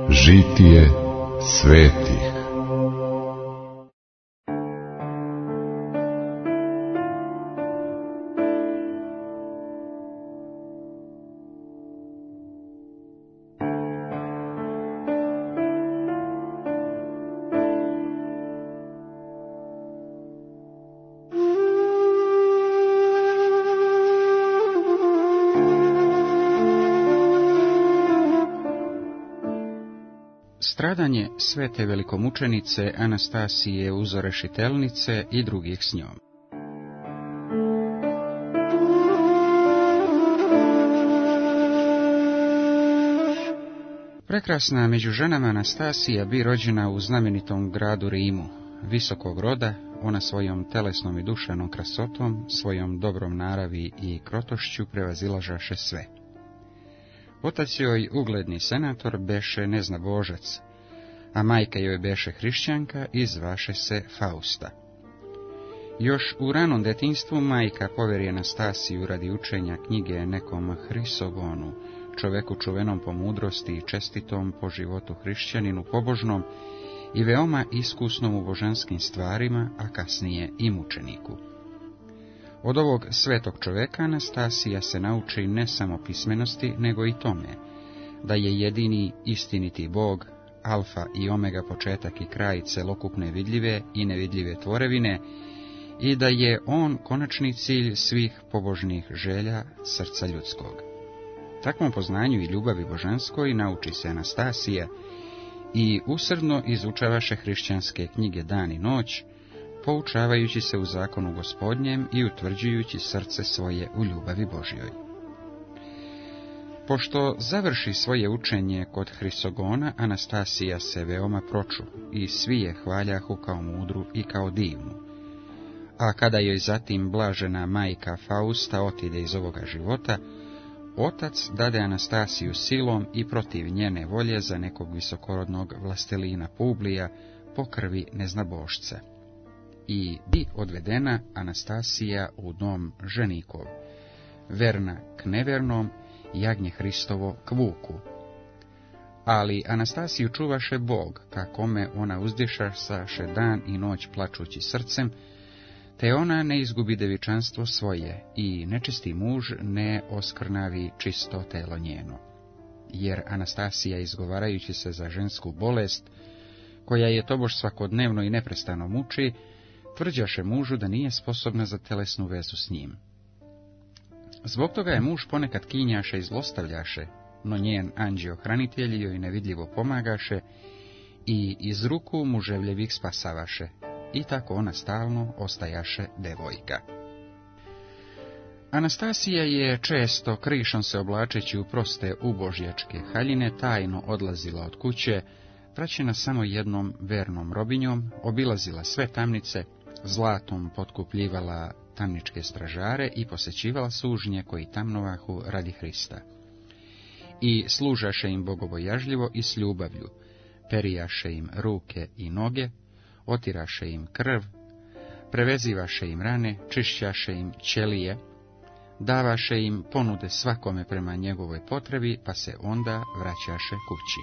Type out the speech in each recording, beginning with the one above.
Žitije svetih. Stradanje svete velikomučenice Anastasije Uzorešitelnice i drugih s njom. Prekrasna među ženama Anastasija bi rođena u znamenitom gradu Rimu, visokog roda, ona svojom telesnom i duševnom krasotom, svojom dobrom naravi i krotošću prevazilažaše sve. Otac joj, ugledni senator, beše neznabožac, a majka joj beše hrišćanka i zvaše se Fausta. Još u ranom detinjstvu majka poveri Anastasiju radi učenja knjige nekom Hrisogonu, čoveku čuvenom po mudrosti i čestitom, po životu hrišćaninu pobožnom i veoma iskusnom u božanskim stvarima, a kasnije i mučeniku. Od ovog svetog čoveka Anastasija se nauči ne samo pismenosti, nego i tome, da je jedini istiniti Bog, alfa i omega, početak i kraj celokupne vidljive i nevidljive tvorevine, i da je on konačni cilj svih pobožnih želja srca ljudskog. Takvom poznanju i ljubavi božanskoj nauči se Anastasija i usrdno izučavaše hrišćanske knjige dan i noć, poučavajući se u zakonu Gospodnjem i utvrđujući srce svoje u ljubavi Božjoj. Pošto završi svoje učenje kod Hrisogona, Anastasija se veoma proču i svi je hvaljahu kao mudru i kao divnu. A kada joj zatim blažena majka Fausta otide iz ovoga života, otac dade Anastasiju silom i protiv njene volje za nekog visokorodnog vlastelina Publija po krvi neznabošca. I bi odvedena Anastasija u dom ženikov, verna k nevernom, jagnje Hristovo k vuku. Ali Anastasiju čuvaše Bog, kakome ona uzdješaše dan i noć plačući srcem, te ona ne izgubi devičanstvo svoje i nečisti muž ne oskrnavi čisto telo njeno. Jer Anastasija, izgovarajući se za žensku bolest, koja je tobož svakodnevno i neprestano muči, tvrđaše mužu da nije sposobna za telesnu vezu s njim. Zbog toga je muž ponekad kinjaše i zlostavljaše, no njen anđeo-hranitelj joj nevidljivo pomagaše i iz ruku muževljevih spasavaše, i tako ona stalno ostajaše devojka. Anastasija je često, krišom se oblačeći u proste ubožjačke haljine, tajno odlazila od kuće, praćena samo jednom vernom robinjom, obilazila sve tamnice, zlatom potkupljivala tamničke stražare i posećivala sužnje koji tamnovahu radi Hrista. I služaše im bogobojažljivo i s ljubavlju, perijaše im ruke i noge, otiraše im krv, prevezivaše im rane, čišćaše im ćelije, davaše im ponude svakome prema njegovoj potrebi, pa se onda vraćaše kući.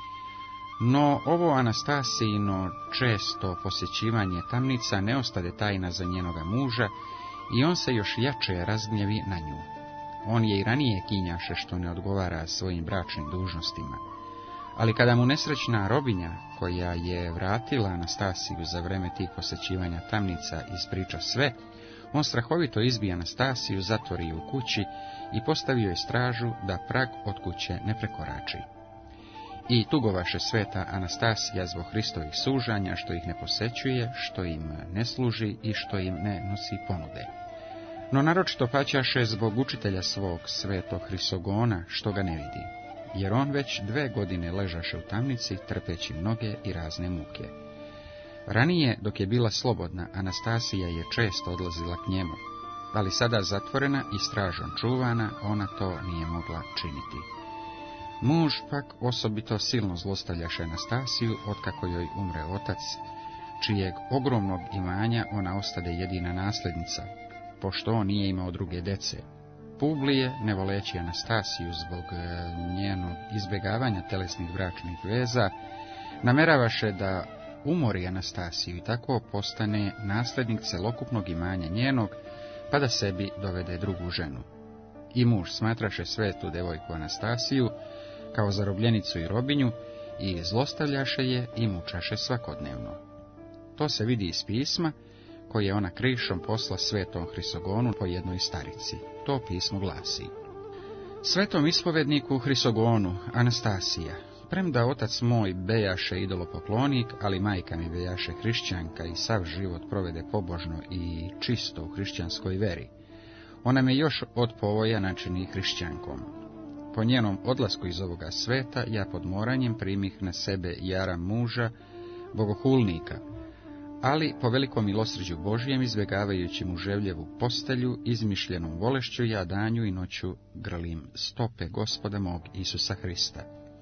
No ovo Anastasijino često posjećivanje tamnica ne ostade tajna za njenoga muža i on se još jače razgnjevi na nju. On je i ranije kinjaše što ne odgovara svojim bračnim dužnostima, ali kada mu nesrećna robinja, koja je vratila Anastasiju za vreme tih posjećivanja tamnica, ispriča sve, on strahovito izbija Anastasiju, zatvori ju u kući i postavio je stražu da prag od kuće ne prekorači. I tugovaše sveta Anastasija zbog Hristovih sužanja, što ih ne posećuje, što im ne služi i što im ne nosi ponude. No naročito paćaše zbog učitelja svog, svetog Hrisogona, što ga ne vidi, jer on već 2 godine ležaše u tamnici, trpeći mnoge i razne muke. Ranije, dok je bila slobodna, Anastasija je često odlazila k njemu, ali sada zatvorena i stražom čuvana, ona to nije mogla činiti. Muž pak osobito silno zlostavljaše Anastasiju, otkako joj umre otac, čijeg ogromnog imanja ona ostade jedina nasljednica, pošto on nije imao druge dece. Publije, ne voleći Anastasiju zbog njenog izbjegavanja telesnih bračnih veza, nameravaše da umori Anastasiju i tako postane nasljednik celokupnog imanja njenog, pa da sebi dovede drugu ženu. I muž smatraše svetu devojku Anastasiju kao zarobljenicu i robinju i zlostavljaše je i mučaše svakodnevno. To se vidi iz pisma koje je ona krišom posla svetom Hrisogonu po jednoj starici. To pismo glasi: Svetom ispovedniku Hrisogonu, Anastasija, premda otac moj bejaše idolopoklonik, ali majka mi bejaše hrišćanka i sav život provede pobožno i čisto u hrišćanskoj veri, ona me još od povoja načini hrišćankom. Po njenom odlasku iz ovoga sveta, ja pod moranjem primih na sebe jaram muža, bogohulnika, ali po velikom milosrđu Božijem, izbjegavajući muževljevu postelju, izmišljenom bolešću, ja danju i noću grlim stope Gospoda mog Isusa Hrista.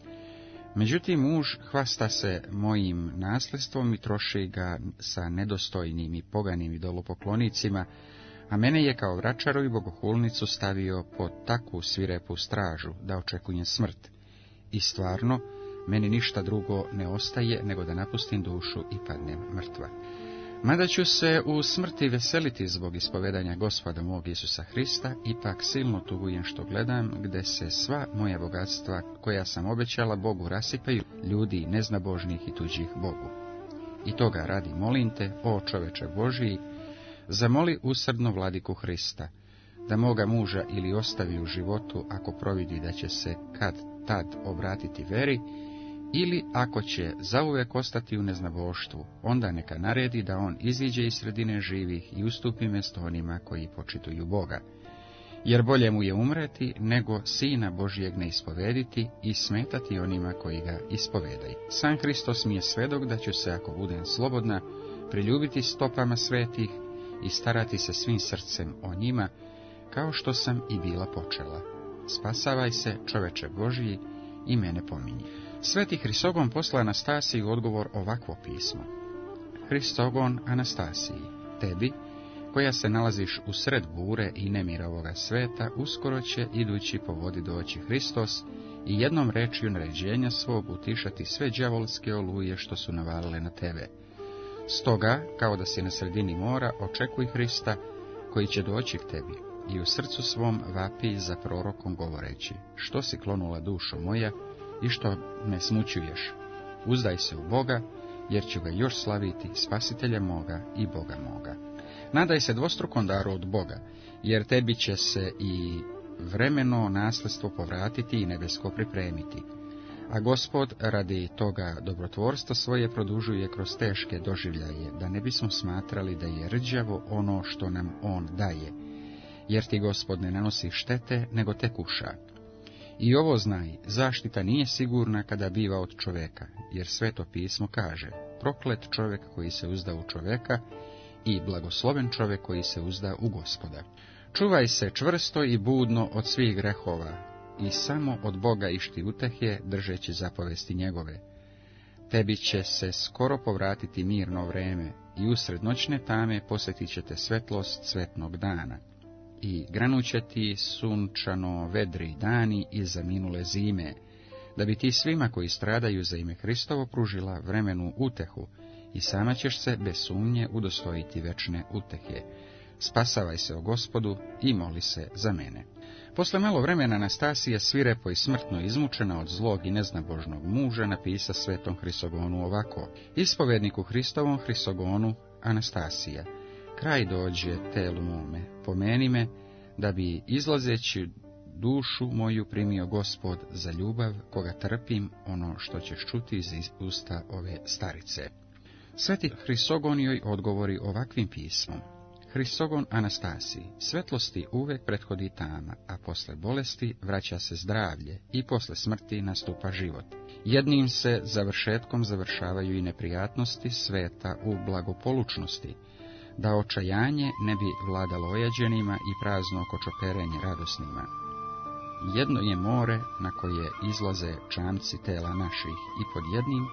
Međutim, muž hvasta se mojim nasljedstvom i troši ga sa nedostojnim i poganim idolopoklonicima, a mene je kao vračaru i bogohulnicu stavio pod takvu svirepu stražu da očekujem smrt. I stvarno, meni ništa drugo ne ostaje nego da napustim dušu i padnem mrtva. Mada ću se u smrti veseliti zbog ispovedanja Gospoda mog Isusa Hrista, ipak silno tugujem što gledam gde se sva moja bogatstva koja sam obećala Bogu rasipaju, ljudi neznabožnih i tuđih Bogu. I toga radi molim te, o čoveče Božiji, zamoli usrdno vladiku Hrista, da moga muža ili ostavi u životu ako providi da će se kad tad obratiti veri, ili ako će zauvek ostati u neznaboštvu, onda neka naredi da on iziđe iz sredine živih i ustupi mjesto onima koji počituju Boga. Jer bolje mu je umreti, nego Sina Božijeg ne ispovediti i smetati onima koji ga ispovedaju. Sam Hristos mi je svedok da ću se, ako budem slobodna, priljubiti stopama svetih i starati se svim srcem o njima, kao što sam i bila počela. Spasavaj se, čoveče Božiji, i mene pominji. Sveti Hrisogon posla Anastasiji odgovor ovakvo pismo: Hrisogon Anastasiji, tebi, koja se nalaziš u sred bure i nemira ovoga sveta, uskoro će, idući po vodi, doći Hristos i jednom rečju naređenja svog utišati sve đavolske oluje što su navalile na tebe. Stoga, kao da si na sredini mora, očekuj Hrista, koji će doći k tebi, i u srcu svom vapi za prorokom govoreći: što si klonula, dušo moja, i što me smućuješ? Uzdaj se u Boga, jer ću ga još slaviti, spasitelja moga i Boga moga. Nadaj se dvostrukom daru od Boga, jer tebi će se i vremeno nasljedstvo povratiti i nebesko pripremiti. A Gospod radi toga dobrotvorstva svoje produžuje kroz teške doživljaje, da ne bismo smatrali da je rđavo ono što nam on daje, jer ti Gospod ne nanosi štete, nego te kuša. I ovo znaj, zaštita nije sigurna kada biva od čoveka, jer Sveto pismo kaže: proklet čovjek koji se uzda u čoveka i blagosloven čovjek koji se uzda u Gospoda. Čuvaj se čvrsto i budno od svih grehova i samo od Boga išti utehe, držeći zapovesti njegove. Tebi će se skoro povratiti mirno vreme i usred noćne tame posjetit će te svetlost cvetnog dana. I granuće ti sunčano vedri dani iza minule zime, da bi ti svima koji stradaju za ime Hristovo pružila vremenu utehu, i sama ćeš se bez sumnje udostojiti večne utehe. Spasavaj se o Gospodu i moli se za mene. Posle malo vremena Anastasija, svirepo i smrtno izmučena od zlog i neznabožnog muža, napisa svetom Hrisogonu ovako: ispovedniku Hristovom Hrisogonu, Anastasija, kraj dođe telu mome, pomeni me, da bi izlazeći dušu moju primio Gospod za ljubav, koga trpim, ono što ćeš čuti iz usta ove starice. Sveti Hrisogon joj odgovori ovakvim pismom: Hrisogon Anastasiji, svetlosti uvek prethodi tama, a posle bolesti vraća se zdravlje i posle smrti nastupa život. Jednim se završetkom završavaju i neprijatnosti sveta u blagopolučnosti, da očajanje ne bi vladalo ojađenima i prazno kočoperenje radosnima. Jedno je more na koje izlaze čamci tela naših i pod jednim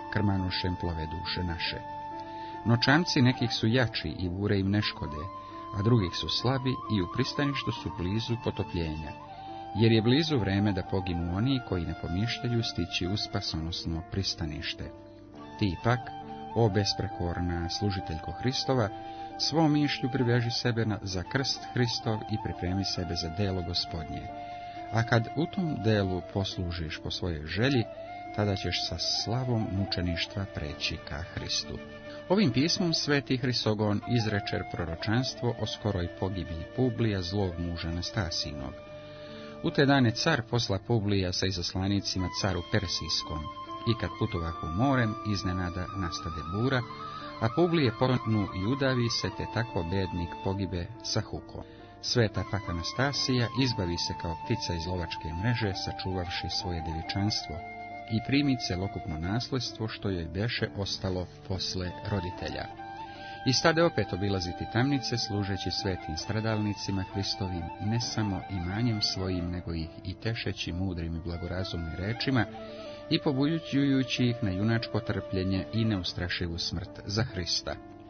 krmanošem plove duše naše. No čamci nekih su jači i bure im ne škode, a drugih su slabi i u pristaništu su blizu potopljenja, jer je blizu vreme da poginu oni koji ne pomišljaju stići u spasonosno pristanište. Ti pak, o besprekorna služiteljko Hristova, svom mišlju priveži sebe za krst Hristov i pripremi sebe za delo Gospodnje. A kad u tom delu poslužiš po svojoj želji, tada ćeš sa slavom mučeništva preći ka Hristu. Ovim pismom sveti Hrisogon izrečer proročanstvo o skoroj pogibiji Publija, zlog muža Anastasijinog. U te dane car posla Publija sa izaslanicima caru Persijskom, i kad putovahu morem, iznenada nastade bura, a Publije poronu i udavi se, te tako bednik pogibe sa hukom. Sveta pak Anastasija izbavi se kao ptica iz lovačke mreže, sačuvavši svoje djevičanstvo, i primi celokupno nasljedstvo što joj beše ostalo posle roditelja. I stade opet obilaziti tamnice, služeći svetim stradalnicima Hristovim, ne samo imanjem svojim, nego ih i tešeći mudrim i blagorazumnim rečima, i pobuđujući ih na junačko trpljenje i neustrašivu smrt za Hrista.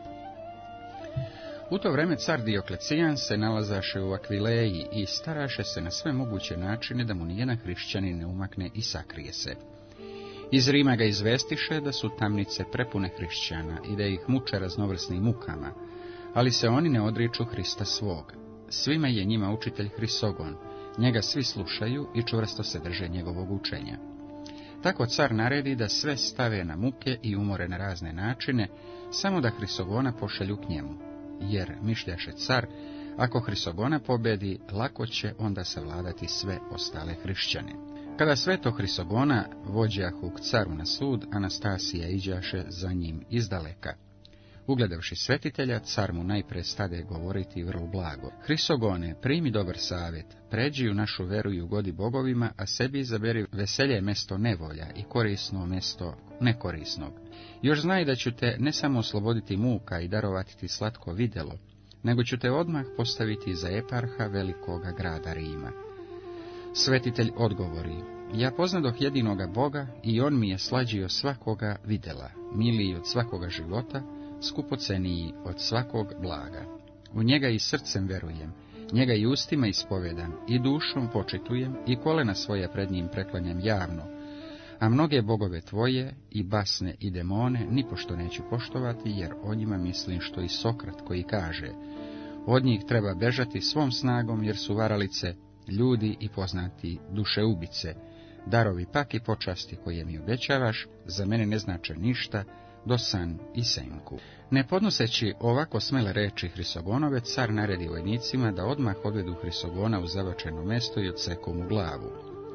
U to vreme car Dioklecijan se nalazaše u Akvileji i staraše se na sve moguće načine da mu nijedan hrišćanin ne umakne i sakrije se. Iz Rima ga izvestiše da su tamnice prepune hrišćana i da ih muče raznovrsnim mukama, ali se oni ne odriču Hrista svog. Svima je njima učitelj Hrisogon, njega svi slušaju i čvrsto se drže njegovog učenja. Tako car naredi da sve stave na muke i umore na razne načine, samo da Hrisogona pošalju k njemu, jer, mišljaše car, ako Hrisogona pobedi, lako će onda savladati sve ostale hrišćane. Kada sveto Hrisogona vođjahu k caru na sud, Anastasija iđaše za njim izdaleka. Ugledavši svetitelja, car mu najpre stade govoriti vrlo blago. Hrisogone, primi dobar savjet, pređi u našu veru i ugodi bogovima, a sebi izaberi veselje mesto nevolja i korisno mesto nekorisnog. Još znaj da ću te ne samo osloboditi muka i darovati ti slatko vidjelo, nego ću te odmah postaviti za eparha velikoga grada Rima. Svetitelj odgovori, ja poznadoh jedinoga Boga i on mi je slađio svakoga vidjela, miliji od svakoga života, skupoceniji od svakog blaga. U njega i srcem verujem, njega i ustima ispovedam, i dušom počitujem, i kolena svoja pred njim preklanjam javno, a mnoge bogove tvoje, i basne i demone, nipošto neću poštovati, jer o njima mislim što i Sokrat koji kaže, od njih treba bežati svom snagom, jer su varalice, ljudi i poznati dušeubice, darovi pak i počasti koje mi obećavaš, za mene ne znače ništa, do san i senku. Ne podnoseći ovako smele reči Hrisogonove, car naredi vojnicima da odmah odvedu Hrisogona u zavačeno mesto i odseku mu glavu.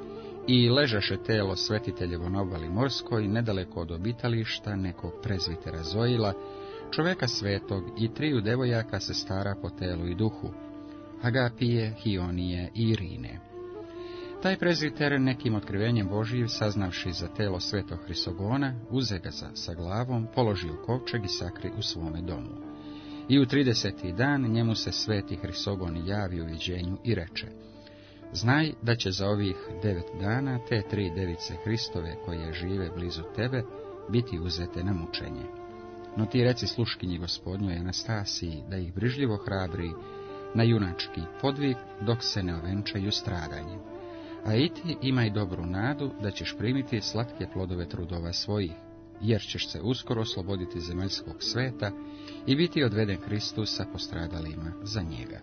I ležaše telo svetiteljevo na obali morskoj, nedaleko od obitališta nekog prezvitera Zoila, čoveka svetog, i triju devojaka se stara po telu i duhu, Agapije, Hionije i Irine. Taj prezviter nekim otkrivenjem Božijim, saznavši za telo svetog Hrisogona, uze ga sa glavom, položi u kovčeg i sakri u svome domu. I u 30. dan njemu se sveti Hrisogon javi u viđenju i reče, znaj da će za ovih 9 dana te 3 device Hristove koje žive blizu tebe biti uzete na mučenje. No ti reci sluškinji Gospodnjoj Anastasiji da ih brižljivo hrabri na junački podvig dok se ne ovenčaju stradanjem. A i ti imaj dobru nadu da ćeš primiti slatke plodove trudova svojih, jer ćeš se uskoro osloboditi zemaljskog sveta i biti odveden Hristu sa postradalima za njega.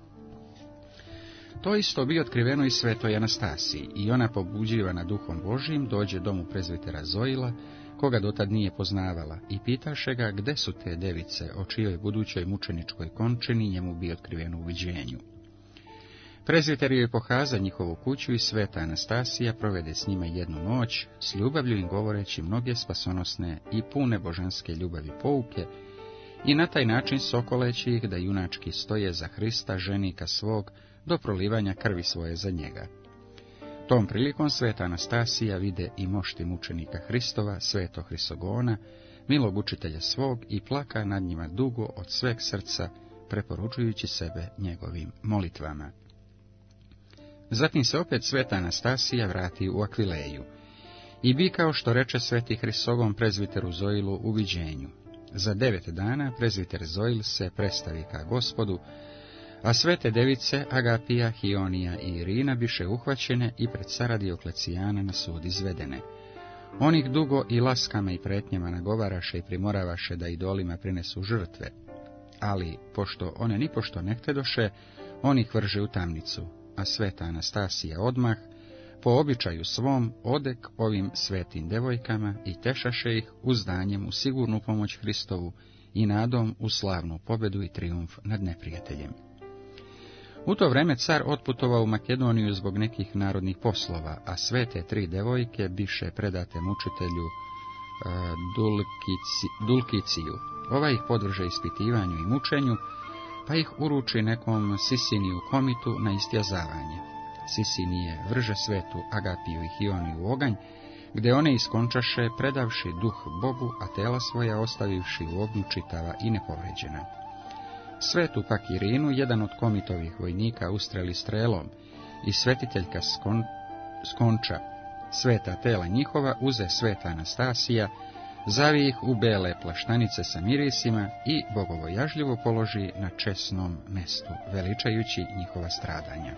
To isto bi otkriveno i svetoj Anastasiji, i ona, pobuđivana duhom Božijim, dođe domu prezvitera Zoila, koga dotad nije poznavala, i pitaše ga gde su te device, o čijoj budućoj mučeničkoj končini njemu bi otkriveno u viđenju. Prezviter joj pokaza njihovu kuću i sveta Anastasija provede s njima jednu noć, s ljubavlju im govoreći mnoge spasonosne i pune božanske ljubavi pouke, i na taj način sokoleći ih da junački stoje za Hrista, ženika svog, do prolivanja krvi svoje za njega. Tom prilikom sveta Anastasija vide i mošti mučenika Hristova, sveto Hrisogona, milog učitelja svog, i plaka nad njima dugo od sveg srca, preporučujući sebe njegovim molitvama. Zatim se opet sveta Anastasija vrati u Akvileju. I bi kao što reče sveti Hrisogon prezviteru Zoilu u viđenju. Za 9 dana prezviter Zoil se predstavi ka Gospodu, A svete device Agapija, Hionija i Irina biše uhvaćene i pred cara Dioklecijana na sud izvedene. Onih dugo i laskama i pretnjama nagovaraše i primoravaše da idolima prinesu žrtve, ali, pošto one nipošto ne htedoše, on ih vrže u tamnicu, a sveta Anastasija odmah, po običaju svom, odek ovim svetim devojkama i tešaše ih uzdanjem u sigurnu pomoć Hristovu i nadom u slavnu pobedu i trijumf nad neprijateljem. U to vreme car otputovao u Makedoniju zbog nekih narodnih poslova, a sve te 3 devojke biše predate mučitelju Dulkiciju. Ovaj ih podvrže ispitivanju i mučenju, pa ih uruči nekom Sisiniju komitu na istjazavanje. Sisinije vrže svetu Agapiju i Hioniju u oganj, gde one iskončaše predavši duh Bogu, a tela svoja ostavivši u ognju čitava i nepovređena. Svetu pak Irinu jedan od komitovih vojnika ustreli strelom i svetiteljka skonča sveta tela njihova, uze sveta Anastasija, zavi ih u bele plaštanice sa mirisima i bogobojažljivo položi na česnom mestu, veličajući njihova stradanja.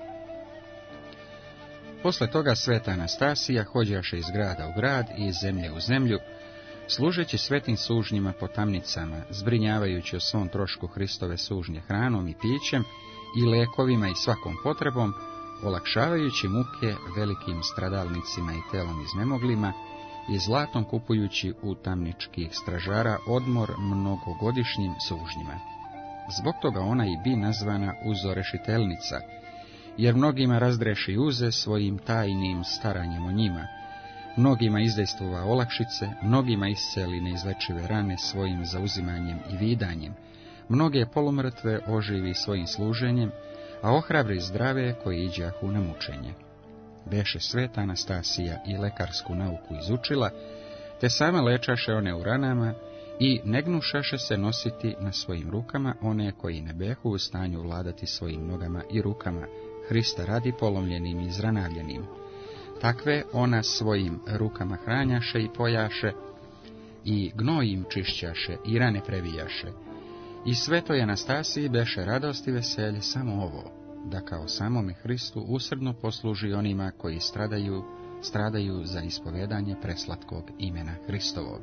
Posle toga sveta Anastasija hođaše iz grada u grad i iz zemlje u zemlju, služeći svetim sužnjima po tamnicama, zbrinjavajući o svom trošku Hristove sužnje hranom i pićem i lekovima i svakom potrebom, olakšavajući muke velikim stradalnicima i telom iznemoglima i zlatom kupujući u tamničkih stražara odmor mnogogodišnjim sužnjima. Zbog toga ona i bi nazvana uzorešitelnica, jer mnogima razdreši uze svojim tajnim staranjem o njima, mnogima izdejstvova olakšice, mnogima isceli neizlečive rane svojim zauzimanjem i vidanjem, mnoge polumrtve oživi svojim služenjem, a ohrabri zdrave koji iđahu na mučenje. Beše sveta Anastasija i lekarsku nauku izučila, te sama lečaše one u ranama i ne gnušaše se nositi na svojim rukama one koji ne behu u stanju vladati svojim nogama i rukama, Hrista radi polomljenim i izranavljenim. Takve ona svojim rukama hranjaše i pojaše, i gnoj im čišćaše i rane previjaše. I svetoj Anastasiji beše radost i veselje samo ovo, da kao samome Hristu usrdno posluži onima koji stradaju za ispovedanje preslatkog imena Hristovog.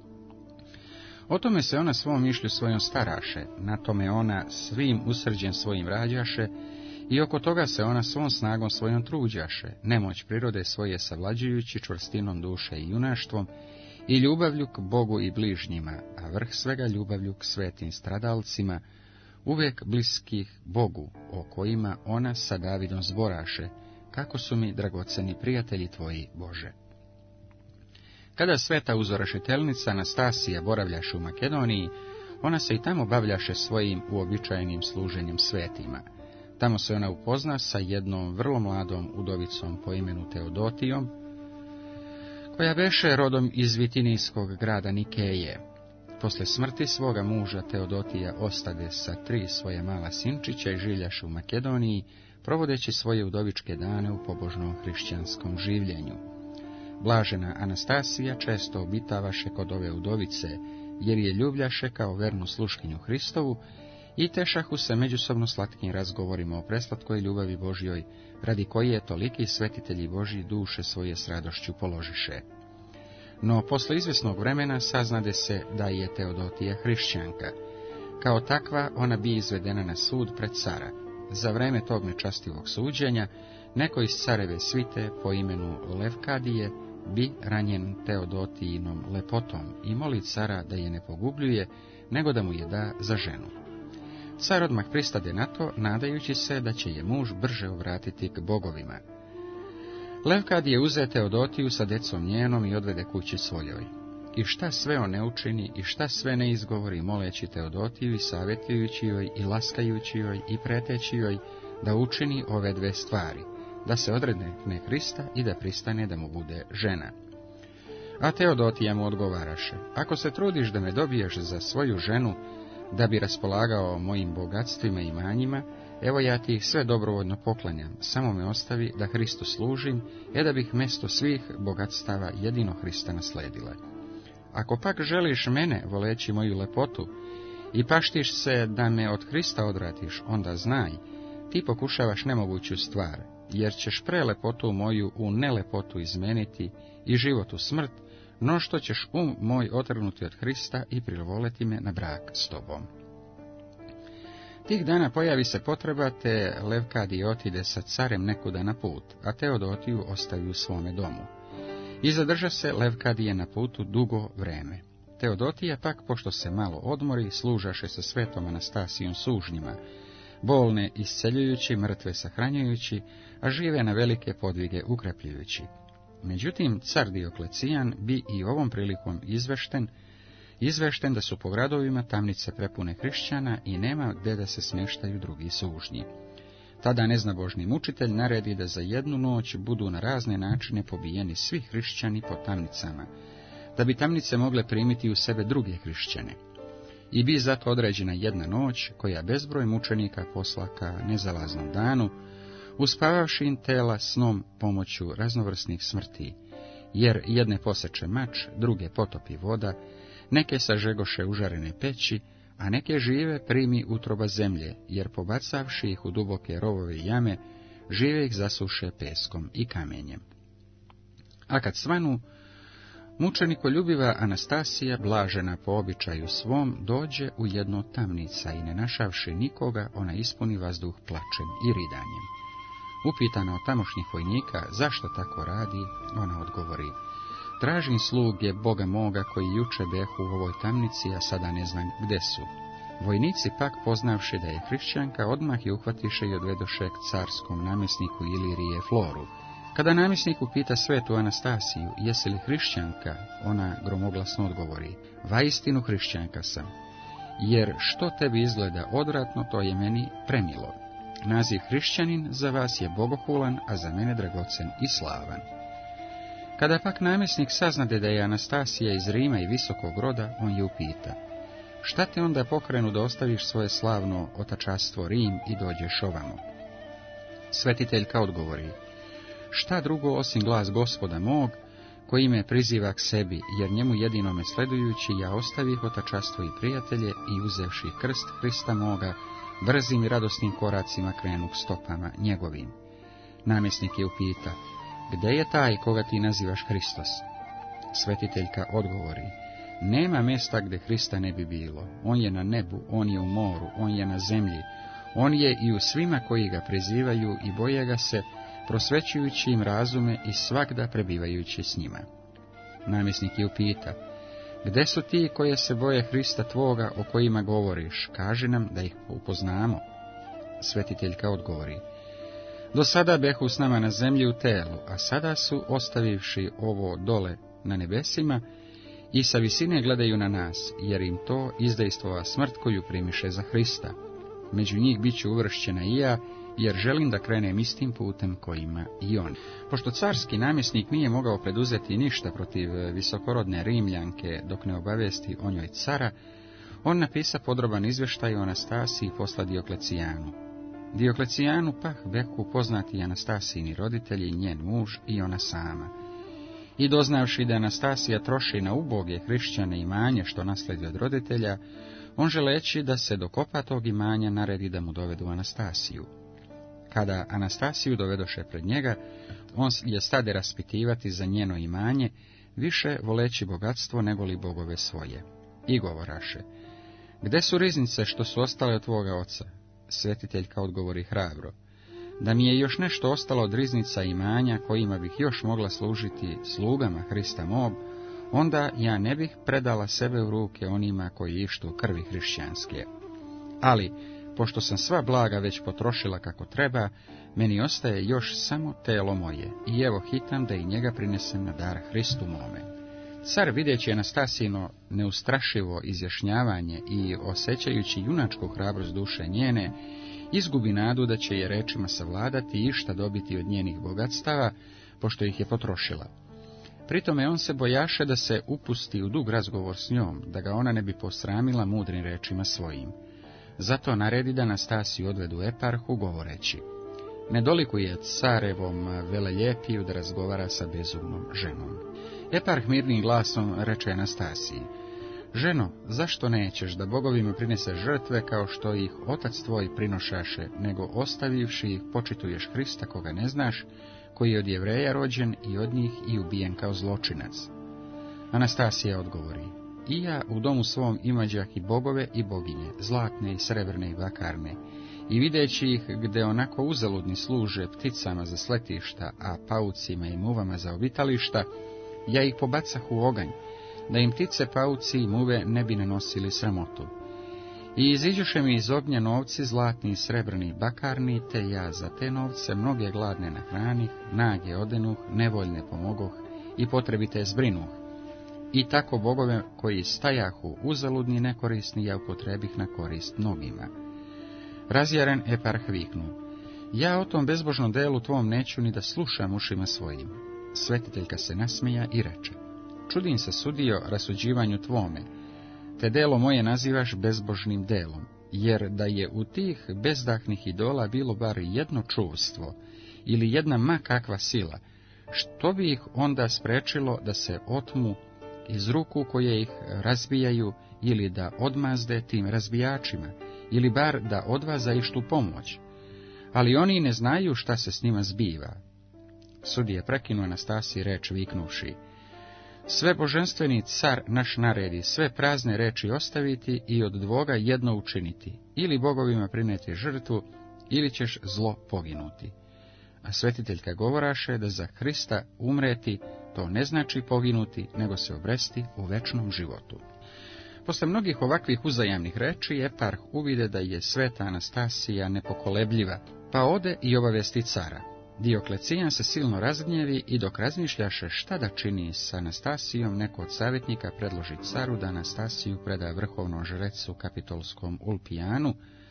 O tome se ona svom mišlju svojom staraše, na tome ona svim usrđen svojim rađaše, i oko toga se ona svom snagom svojom truđaše, nemoć prirode svoje savlađujući čvrstinom duše i junaštvom, i ljubavlju k Bogu i bližnjima, a vrh svega ljubavlju k svetim stradalcima, uvijek bliskih Bogu, o kojima ona sa Davidom zboraše, kako su mi dragoceni prijatelji tvoji, Bože. Kada sveta uzorešitelnica Anastasija boravljaše u Makedoniji, ona se i tamo bavljaše svojim uobičajenim služenjem svetima. Tamo se ona upozna sa jednom vrlo mladom udovicom po imenu Teodotijom, koja beše rodom iz vitinijskog grada Nikeje. Posle smrti svoga muža Teodotija ostade sa 3 svoje mala sinčića i življaše u Makedoniji, provodeći svoje udovičke dane u pobožnom hrišćanskom življenju. Blažena Anastasija često obitavaše kod ove udovice, jer je ljubljaše kao vernu sluškinju Hristovu, i tešahu se međusobno slatkim razgovorima o preslatkoj ljubavi Božjoj, radi koje toliki svetitelji Božji duše svoje s radošću položiše. No, posle izvesnog vremena saznade se da je Teodotija hrišćanka. Kao takva ona bi izvedena na sud pred cara. Za vreme tog nečastivog suđenja, neko iz careve svite po imenu Levkadije bi ranjen Teodotijinom lepotom i moli cara da je ne pogubljuje, nego da mu je da za ženu. Car odmah pristade na to, nadajući se da će je muž brže vratiti k bogovima. Levkadije uze Teodotiju sa decom njenom i odvede kući svojoj. I šta sve on ne učini i šta sve ne izgovori, moleći Teodotiju i savjetujući joj i laskajući joj i preteći joj da učini ove 2 stvari, da se odrekne Hrista i da pristane da mu bude žena. A Teodotija mu odgovaraše: ako se trudiš da me dobiješ za svoju ženu, da bi raspolagao mojim bogatstvima i imanjima, evo ja ti ih sve dobrovoljno poklanjam, samo me ostavi da Hristu služim, da bih mjesto svih bogatstava jedino Hrista nasledila. Ako pak želiš mene, voleći moju lepotu, i paštiš se da me od Hrista odvratiš, onda znaj Ti pokušavaš nemoguću stvar, jer ćeš prelepotu moju u nelepotu izmeniti i život u smrt, no što ćeš moj otrgnuti od Hrista i privoleti me na brak s tobom. Tih dana pojavi se potreba, te Levkadije otide sa carem nekuda na put, a Teodotiju ostavi u svome domu. I zadrža se Levkadije na putu dugo vreme. Teodotija pak, pošto se malo odmori, služaše sa svetom Anastasijom sužnjima, bolne isceljujući, mrtve sahranjujući, a žive na velike podvige ukrepljujući. Međutim, car Dioklecijan bi i ovom prilikom izvešten da su po gradovima tamnice prepune hrišćana i nema gde da se smještaju drugi sužnji. Tada neznabožni mučitelj naredi da za jednu noć budu na razne načine pobijeni svi hrišćani po tamnicama, da bi tamnice mogle primiti u sebe druge hrišćane. I bi zato određena jedna noć, koja bezbroj mučenika poslaka nezalaznom danu, uspavavši im tela snom pomoću raznovrsnih smrti, jer jedne poseče mač, druge potopi voda, neke sažegoše užarene peći, a neke žive primi utroba zemlje, jer pobacavši ih u duboke rovove jame, žive ih zasuše peskom i kamenjem. A kad svanu, mučenikoljubiva Anastasija, blažena po običaju svom, dođe u jedno od tamnica i ne našavši nikoga, ona ispuni vazduh plačem i ridanjem. Upitana od tamošnjih vojnika zašto tako radi, ona odgovori: tražim sluge Boga moga koji juče behu u ovoj tamnici, a sada ne znam gde su. Vojnici pak, poznavši da je hrišćanka, odmah je uhvatiše i odvedoše k carskom namjesniku Ilirije Floru. Kada namjesniku pita svetu Anastasiju, jesi li hrišćanka, ona gromoglasno odgovori: vaistinu hrišćanka sam, jer što tebi izgleda odvratno, to je meni premilo. Naziv hrišćanin za vas je bogohulan, a za mene dragocen i slavan. Kada pak namjesnik saznade da je Anastasija iz Rima i visokog roda, on je upita: šta te onda pokrenu da ostaviš svoje slavno otačastvo Rim i dođeš ovamo? Svetiteljka odgovori: šta drugo osim glas Gospoda mog, koji me priziva k sebi, jer njemu jedinome sledujući ja ostavih otačastvo i prijatelje i uzevši krst Hrista moga, brzim i radosnim koracima krenu k stopama njegovim. Namjesnik je upita: gde je taj koga ti nazivaš Hristos? Svetiteljka odgovori: nema mjesta gdje Hrista ne bi bilo. On je na nebu, on je u moru, on je na zemlji, on je i u svima koji ga prizivaju i boje ga se, prosvećujući im razume i svagda prebivajući s njima. Namjesnik je upita: gde su ti koje se boje Hrista tvoga, o kojima govoriš? Kaži nam da ih upoznamo. Svetiteljka odgovori: do sada behu s nama na zemlji u telu, a sada su, ostavivši ovo dole na nebesima, i sa visine gledaju na nas, jer im to izdejstvova smrt koju primiše za Hrista. Među njih bit ću uvršćena i ja, jer želim da krenem istim putem kojima i on. Pošto carski namjesnik nije mogao preduzeti ništa protiv visokorodne Rimljanke dok ne obavijesti o njoj cara, on napisa podroban izvještaj o Anastasiji posla Dioklecijanu. Dioklecijanu pak behu poznati Anastasijini roditelji, njen muž i ona sama. I doznavši da Anastasija troši na uboge hrišćane imanje što nasledi od roditelja, on želeći da se dokopa tog imanja naredi da mu dovedu Anastasiju. Kada Anastasiju dovedoše pred njega, on je stade raspitivati za njeno imanje, više voleći bogatstvo nego li bogove svoje. I govoraše: gde su riznice što su ostale od tvoga oca? Svetiteljka odgovori hrabro: da mi je još nešto ostalo od riznica imanja, kojima bih još mogla služiti slugama Hrista mog, onda ja ne bih predala sebe u ruke onima koji ištu krvi hrišćanske. Ali, pošto sam sva blaga već potrošila kako treba, meni ostaje još samo telo moje, i evo hitam da i njega prinesem na dar Hristu mome. Car, videći Anastasino neustrašivo izjašnjavanje i osjećajući junačku hrabrost duše njene, izgubi nadu da će je rečima savladati i išta dobiti od njenih bogatstava, pošto ih je potrošila. Pritome on se bojaše da se upusti u dug razgovor s njom, da ga ona ne bi posramila mudrim rečima svojim. Zato naredi da Anastasiju odvedu eparhu, govoreći: ne dolikuje carevom veleljepiju da razgovara sa bezumnom ženom. Eparh mirnim glasom reče Anastasiji: Ženo, zašto nećeš da bogovima prinese žrtve kao što ih otac tvoj prinošaše, nego ostavivši ih počituješ Hrista koga ne znaš, koji je od Jevreja rođen i od njih i ubijen kao zločinac? Anastasija odgovori: I ja u domu svom imađah i bogove i boginje, zlatne i srebrne i bakarne, i videći ih gde onako uzaludni služe pticama za sletišta, a paucima i muvama za obitališta, ja ih pobacah u oganj, da im ptice, pauci i muve ne bi nanosili sramotu. I iziđoše mi iz ognja novci zlatni i srebrni i bakarni, te ja za te novce mnoge gladne nahranih, nage odenuh, nevoljne pomogoh i potrebite zbrinuh. I tako bogove koji stajahu uzaludni nekorisni, ja upotrebih na korist mnogima. Razjaren eparh viknu: Ja o tom bezbožnom delu tvom neću ni da slušam ušima svojim. Svetiteljka se nasmija i reče: Čudim se, sudio, rasuđivanju tvome, te delo moje nazivaš bezbožnim delom, jer da je u tih bezdahnih idola bilo bar jedno čuvstvo ili jedna ma kakva sila, što bi ih onda sprečilo da se otmu iz ruku koje ih razbijaju, ili da odmazde tim razbijačima, ili bar da odvaza ištu pomoć. Ali oni ne znaju šta se s njima zbiva. Sudije prekinuo Anastasiji reč viknuvši: Sve božanstveni car naš naredi sve prazne reči ostaviti i od dvoga jedno učiniti, ili bogovima prineti žrtvu, ili ćeš zlo poginuti. A svetiteljka govoraše da za Hrista umreti to ne znači poginuti, nego se obresti u večnom životu. Posle mnogih ovakvih uzajamnih reči, eparh uvide da je sveta Anastasija nepokolebljiva, pa ode i obavesti cara. Dioklecijan se silno razgnjevi i dok razmišljaše šta da čini s Anastasijom, neko od savjetnika predloži caru da Anastasiju preda vrhovnom žrecu kapitolskom Ulpijanu,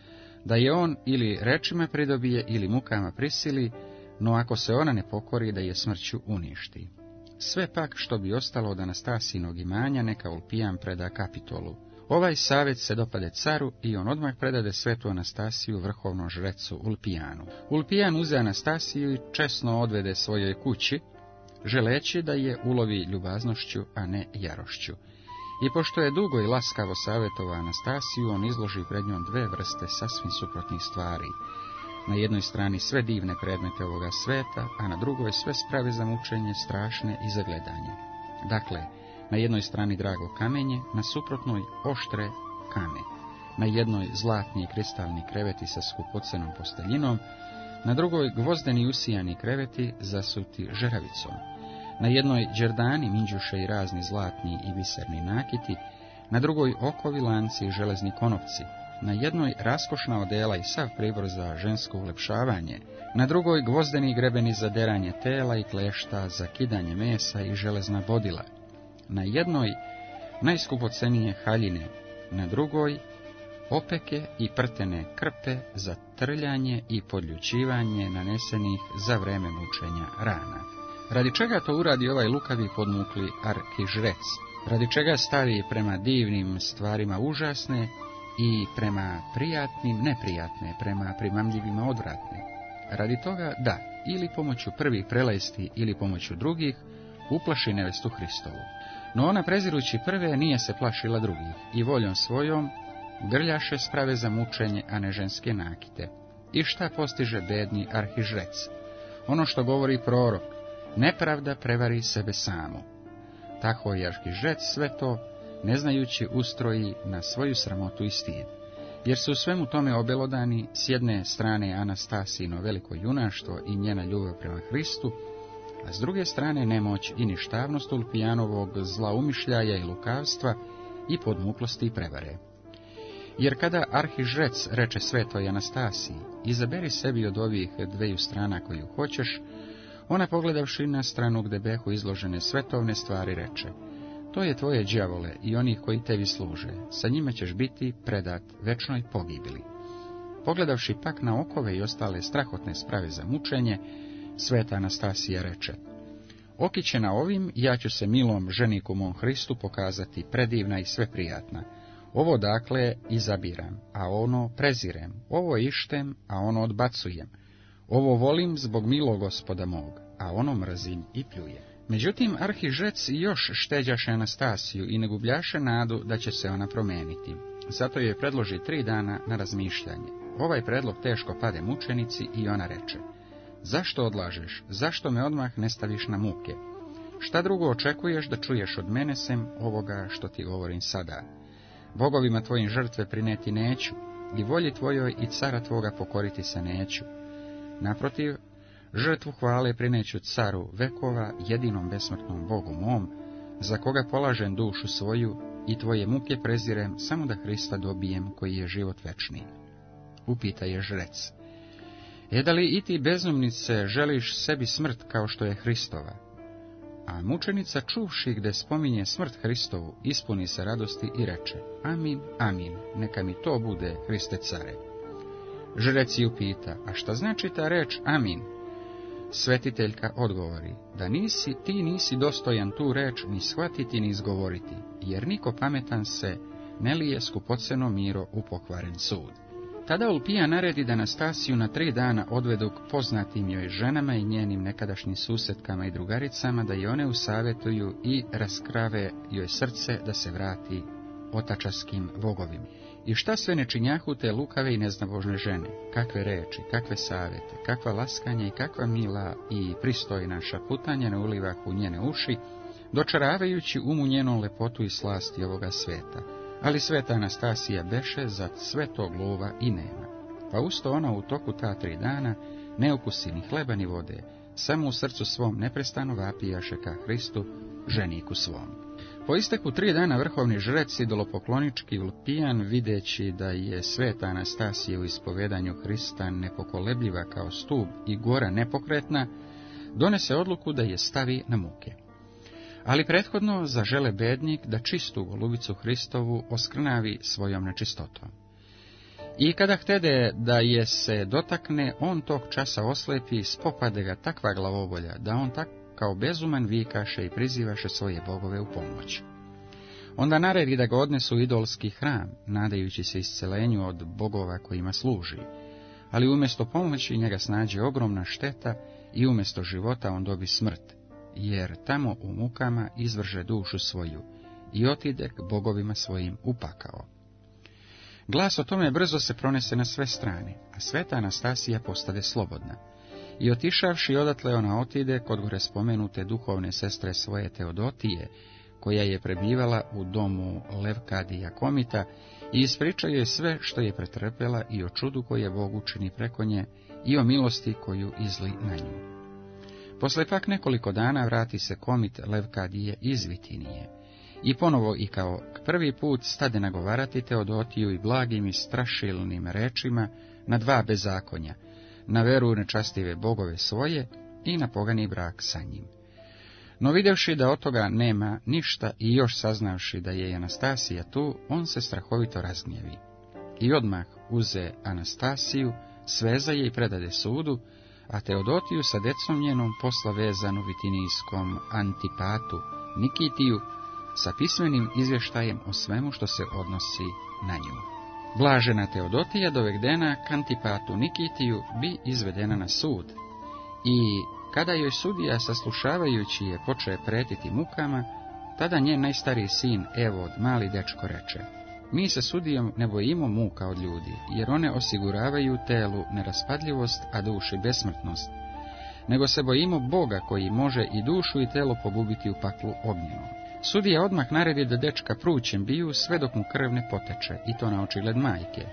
da je on ili rečima pridobije ili mukama prisili, no ako se ona ne pokori, da je smrću uništi. Sve pak što bi ostalo od Anastasijinog imanja neka Ulpijan preda Kapitolu. Ovaj savjet se dopade caru i on odmah predade svetu Anastasiju vrhovnom žrecu Ulpijanu. Ulpijan uze Anastasiju i česno odvede svojoj kući, želeći da je ulovi ljubaznošću, a ne jarošću. I pošto je dugo i laskavo savjetovao Anastasiju, on izloži pred njom dve vrste sasvim suprotnih stvari. Na jednoj strani sve divne predmete ovoga sveta, a na drugoj sve sprave za mučenje, strašne i za gledanje. Dakle, na jednoj strani drago kamenje, na suprotnoj oštre kame. Na jednoj zlatni i kristalni kreveti sa skupocenom posteljinom, na drugoj gvozdeni usijani kreveti zasuti žeravicom. Na jednoj đerdani, minđuše i razni zlatni i biserni nakiti, na drugoj okovi, lanci i železni konopci, na jednoj raskošna odela i sav pribor za žensko ulepšavanje, na drugoj gvozdeni grebeni za deranje tela i klešta, za kidanje mesa i železna bodila, na jednoj najskupocenije haljine, na drugoj opeke i prtene krpe za trljanje i podljučivanje nanesenih za vreme mučenja rana. Radi čega to uradi ovaj lukavi podmukli arhižrec? Radi čega stavi prema divnim stvarima užasne i prema prijatnim neprijatne, prema primamljivima odvratne? Radi toga da, ili pomoću prvih prelesti ili pomoću drugih, uplaši nevestu Hristovu. No ona, prezirući prve, nije se plašila drugih i voljom svojom grljaše sprave za mučenje, a ne ženske nakite. I šta postiže bedni arhižrec? Ono što govori prorok: nepravda prevari sebe samo. Tako i arhižrec sve to, ne znajući, ustroji na svoju sramotu i stid. Jer su u svemu tome obelodani s jedne strane Anastasijino veliko junaštvo i njena ljubav prema Hristu, a s druge strane nemoć i ništavnost Ulpijanovog zlaumišljaja i lukavstva i podmuklosti i prevare. Jer kada arhižrec reče svetoj Anastasiji: izaberi sebi od ovih dveju strana koju hoćeš, ona, pogledavši na stranu gde behu izložene svetovne stvari, reče: to je tvoje, đavole, i onih koji tebi služe, sa njima ćeš biti predat večnoj pogibili. Pogledavši pak na okove i ostale strahotne sprave za mučenje, sveta Anastasija reče: okićena ovim, ja ću se milom ženiku mom Hristu pokazati predivna i sveprijatna. Ovo dakle izabiram, a ono prezirem, ovo ištem, a ono odbacujem. Ovo volim zbog milog Gospoda mog, a ono mrzim i pljujem. Međutim, arhižrec još šteđaše Anastasiju i ne gubljaše nadu da će se ona promeniti. Zato joj predloži 3 dana na razmišljanje. Ovaj predlog teško pade mučenici i ona reče: zašto odlažeš? Zašto me odmah ne staviš na muke? Šta drugo očekuješ da čuješ od mene sem ovoga što ti govorim sada? Bogovima tvojim žrtve prineti neću, i volji tvojoj i cara tvoga pokoriti se neću. Naprotiv, žrtvu hvale prineću caru vekova, jedinom besmrtnom Bogu mom, za koga polažem dušu svoju, i tvoje muke prezirem, samo da Hrista dobijem, koji je život večni. Upita je žrec: da li i ti, bezumnice, želiš sebi smrt kao što je Hristova? A mučenica, čuvši gde spominje smrt Hristovu, ispuni se radosti i reče: amin, amin, neka mi to bude, Hriste care. Žrec ju pita: a šta znači ta reč amin? Svetiteljka odgovori: da ti nisi dostojan tu reč ni shvatiti ni izgovoriti, jer niko pametan se ne lije skupoceno miro u pokvaren sud. Tada Ulpija naredi da Anastasiju na 3 dana odvedu k poznatim joj ženama i njenim nekadašnjim susjetkama i drugaricama, da je one usavjetuju i raskrave joj srce da se vrati otačaskim bogovima. I šta sve ne činjahu te lukave i neznabožne žene, kakve reči, kakve savjete, kakva laskanja i kakva mila i pristojna šaputanja ne ulivahu njene uši, dočaravajući umu njenom lepotu i slasti ovoga sveta. Ali sveta Anastasija beše za sve to gluva i nema. Pa usto ona u toku ta 3 dana ne ukusi ni hleba ni vode, samo u srcu svom neprestano vapijaše ka Hristu, ženiku svom. Po isteku 3 dana vrhovni žrec idolopoklonički Ulpijan, videći da je sveta Anastasija u ispovedanju Hrista nepokolebljiva kao stup i gora nepokretna, donese odluku da je stavi na muke. Ali prethodno zažele bednik da čistu golubicu Hristovu oskrnavi svojom nečistotom. I kada htede da je se dotakne, on tog časa oslepi i spopade ga takva glavobolja, da on tak kao bezuman vikaše i prizivaše svoje bogove u pomoć. Onda naredi da ga odnesu u idolski hram, nadajući se iscelenju od bogova kojima služi, ali umjesto pomoći njega snađe ogromna šteta i umjesto života on dobi smrt, jer tamo u mukama izvrže dušu svoju i otide k bogovima svojim upakao. Glas o tome brzo se pronese na sve strane, a sveta Anastasija postade slobodna. I otišavši odatle ona otide kod gore spomenute duhovne sestre svoje Teodotije, koja je prebivala u domu Levkadija Komita, i ispriča joj sve što je pretrpela i o čudu koje Bog učini preko nje i o milosti koju izli na nju. Posle pak nekoliko dana vrati se Komit Levkadije iz Vitinije i ponovo i kao prvi put stade nagovarati Teodotiju i blagim i strašilnim rečima na 2 bezakonja, na veru u nečastive bogove svoje i na pogani brak sa njim. No videvši da od toga nema ništa i još saznavši da je Anastasija tu, on se strahovito razgnjevi. I odmah uze Anastasiju, sveza je i predade sudu, a Teodotiju sa decom njenom posla vezanu vitinijskom Antipatu Nikitiju sa pismenim izvještajem o svemu što se odnosi na nju. Blažena Teodotija dovedena k Antipatu Nikitiju bi izvedena na sud, i kada joj sudija saslušavajući je poče pretiti mukama, tada njen najstariji sin Evod, mali dečko, reče: mi se sudijom ne bojimo muka od ljudi, jer one osiguravaju telu neraspadljivost, a duši besmrtnost, nego se bojimo Boga koji može i dušu i telo pogubiti u paklu ognjenom. Sudija odmah naredi da dečka prućem biju sve dok mu krv ne poteče, i to na očigled majke.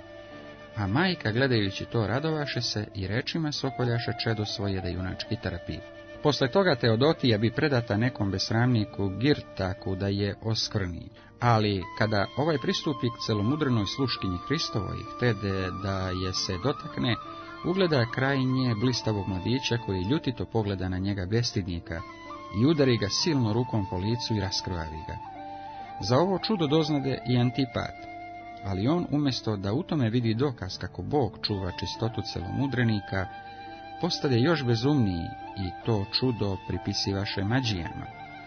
A majka, gledajući to, radovaše se i rečima sokoljaše čedo svoje da junački trpi. Posle toga Teodotija bi predata nekom besramniku Girtaku da je oskrni. Ali kada ovaj pristupi k celomudrnoj sluškinji Hristovoj, htede da je se dotakne, ugleda kraj nje blistavog mladića koji ljutito pogleda na njega bestidnika i udari ga silno rukom po licu i raskrvavi ga. Za ovo čudo doznade i Antipat, ali on umjesto da u tome vidi dokaz kako Bog čuva čistotu celomudrenika, postade još bezumniji i to čudo pripisivaše mađijama.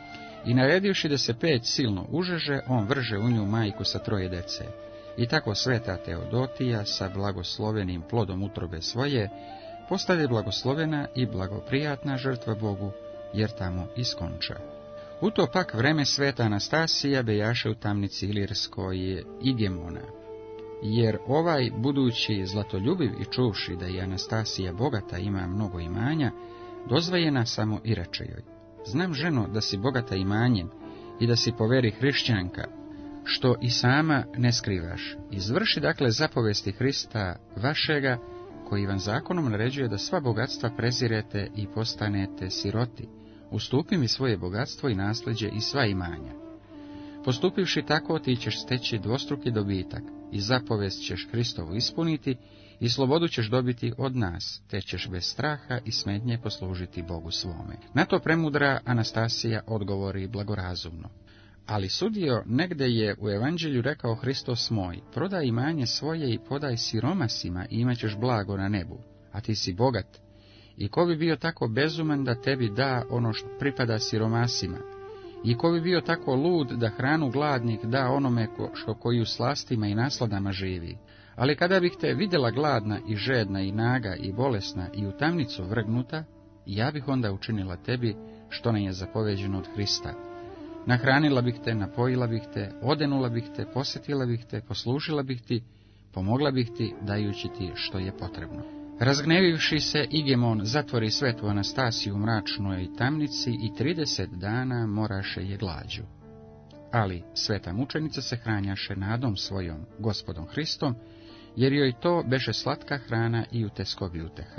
I naredivši da se peć silno užeže, on vrže u nju majku sa 3 dece. I tako sveta Teodotija sa blagoslovenim plodom utrobe svoje postade blagoslovena i blagoprijatna žrtva Bogu jer tamo iskonča. U to pak vreme sveta Anastasija bejaše u tamnici ilirskoj Igemona, jer ovaj, budući zlatoljubiv i čuvši da je Anastasija bogata, ima mnogo imanja, dozvojena samo i reče joj: znam, ženo, da si bogata imanjem i da si po veri hrišćanka, što i sama ne skrivaš. Izvrši dakle zapovesti Hrista vašega, koji vam zakonom naređuje da sva bogatstva prezirete i postanete siroti. Ustupi mi svoje bogatstvo i nasljeđe i sva imanja. Postupivši tako, ti ćeš steći dvostruki dobitak i zapovest ćeš Hristovu ispuniti i slobodu ćeš dobiti od nas, te ćeš bez straha i smetnje poslužiti Bogu svome. Na to premudra Anastasija odgovori blagorazumno: ali sudio, negde je u evanđelju rekao Hristos moj: prodaj imanje svoje i podaj siromasima i imat ćeš blago na nebu, a ti si bogat. I ko bi bio tako bezuman da tebi da ono što pripada siromasima? I ko bi bio tako lud da hranu gladnih da onome koji u slastima i nasladama živi? Ali kada bih te vidjela gladna i žedna i naga i bolesna i u tamnicu vrgnuta, ja bih onda učinila tebi što nam je zapoveđeno od Hrista. Nahranila bih te, napojila bih te, odenula bih te, posjetila bih te, poslužila bih ti, pomogla bih ti, dajući ti što je potrebno. Razgnevivši se, Igemon zatvori svetu Anastasiju u mračnoj tamnici i 30 dana moraše je glađu. Ali sveta mučenica se hranjaše nadom svojom, Gospodom Hristom, jer joj to beše slatka hrana i uteskovi uteha.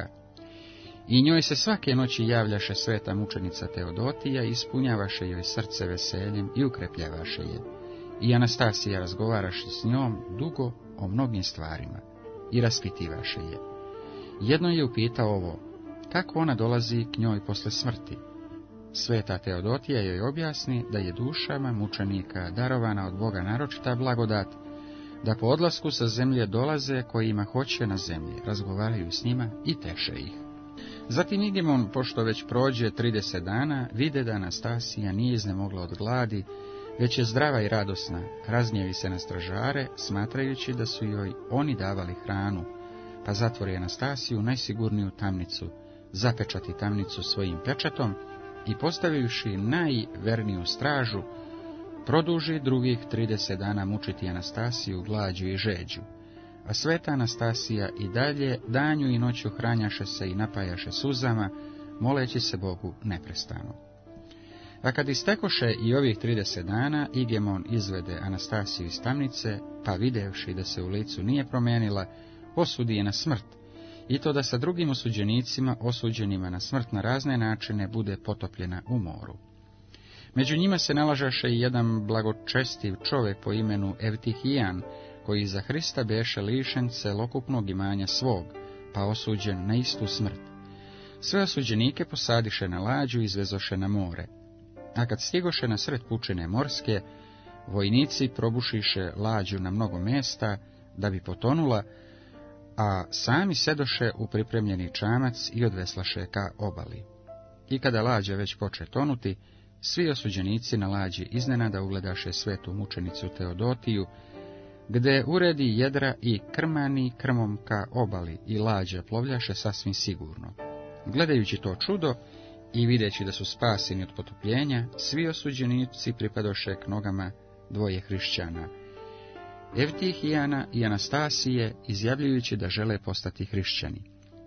I njoj se svake noći javljaše sveta mučenica Teodotija i ispunjavaše joj srce veseljem i ukrepljavaše je. I Anastasija razgovaraše s njom dugo o mnogim stvarima i raspitivaše je. Jedno je upitao ovo: kako ona dolazi k njoj posle smrti? Sveta Teodotija joj objasni da je dušama mučenika darovana od Boga naročita blagodat, da po odlasku sa zemlje dolaze kojima hoće na zemlji, razgovaraju s njima i teše ih. Zatim Igemon, pošto već prođe 30 dana, vide da Anastasija nije iznemogla od gladi, već je zdrava i radosna, razgnjevi se na stražare, smatrajući da su joj oni davali hranu, pa zatvori Anastasiju u najsigurniju tamnicu, zapečati tamnicu svojim pečatom i postavivši najverniju stražu, produži drugih 30 dana mučiti Anastasiju glađu i žeđu. A sveta Anastasija i dalje danju i noću hranjaše se i napajaše suzama, moleći se Bogu neprestano. A kad istekoše i ovih 30 dana, Igemon izvede Anastasiju iz tamnice, pa videvši da se u licu nije promijenila, osudi je na smrt, i to da sa drugim osuđenicima, osuđenima na smrt na razne načine, bude potopljena u moru. Među njima se nalažaše i jedan blagočestiv čovjek po imenu Evtihijan, koji za Hrista beše lišen celokupnog imanja svog, pa osuđen na istu smrt. Sve osuđenike posadiše na lađu i izvezoše na more. A kad stigoše na sred pučine morske, vojnici probušiše lađu na mnogo mjesta, da bi potonula, a sami sedoše u pripremljeni čamac i odveslaše ka obali. I kada lađa već poče tonuti, svi osuđenici na lađi iznenada ugledaše svetu mučenicu Teodotiju, gde uredi jedra i krmani krmom ka obali, i lađa plovljaše sasvim sigurno. Gledajući to čudo i videći da su spaseni od potopljenja, svi osuđenici pripadoše k nogama dvoje hrišćana, Evtihijana i Anastasije, izjavljujući da žele postati hrišćani.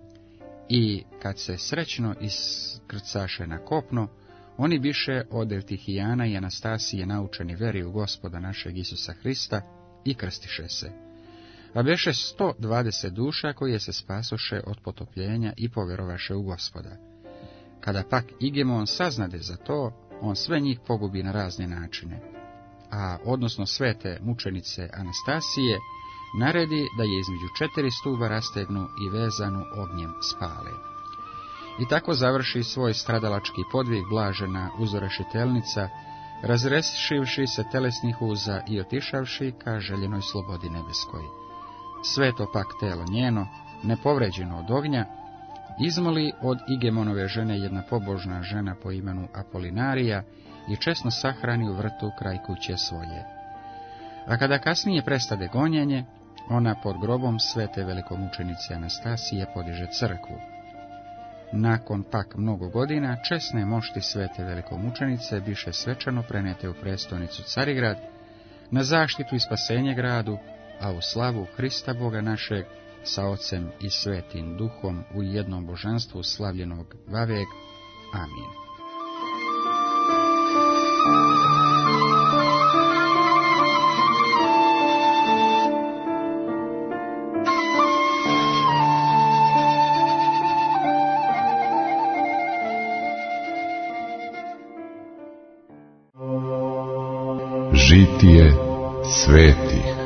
I kad se srećno iskrcaše na kopno, oni biše od Evtihijana i Anastasije naučeni veri u Gospoda našeg Isusa Hrista i krstiše se. A beše 120 duša koje se spasoše od potopljenja i poverovaše u Gospoda. Kada pak Igemon saznade za to, on sve njih pogubi na razne načine, a odnosno svete mučenice Anastasije naredi da je između 4 stuba rastegnu i vezanu ognjem spale. I tako završi svoj stradalački podvig blažena uzorešitelnica, razrešivši se telesnih uza i otišavši ka željenoj slobodi nebeskoj. Sveto pak telo njeno, nepovređeno od ognja, izmoli od Igemonove žene jedna pobožna žena po imenu Apolinarija i česno sahrani u vrtu kraj kuće svoje. A kada kasnije prestade gonjenje, ona pod grobom svete velikomučenice Anastasije podiže crkvu. Nakon pak mnogo godina, česne mošti svete velikomučenice biše svečano prenete u prestolnicu Carigrad, na zaštitu i spasenje gradu, a u slavu Hrista Boga našeg, sa Ocem i Svetim Duhom u jednom božanstvu slavljenog vavek. Amin. Žitije svetih.